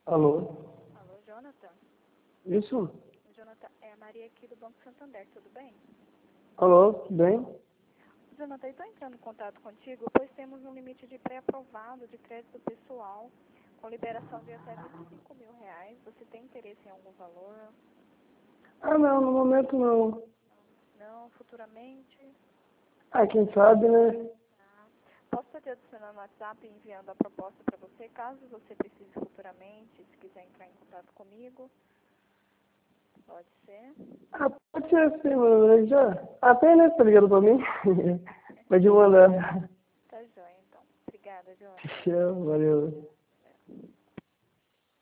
Alô? Alô, Jonathan? Isso? Jonathan, é a Maria aqui do Banco Santander, tudo bem? Alô, tudo bem? Jonathan, eu estou entrando em contato contigo, pois temos um limite de pré-aprovado de crédito pessoal, com liberação de até R$ 25.000. Você tem interesse em algum valor? Ah, não, no momento não. Não, futuramente? Ah, quem sabe, né? Tá. Posso estar te adicionando no WhatsApp e enviando a proposta para você, caso você precise futuramente, se quiser entrar em contato comigo? Pode ser? Ah, pode ser assim, mano. Já. Até, né, tá ligado pra mim? Pode mandar. Tá joia, então. Obrigada, Jonathan. Tchau, valeu.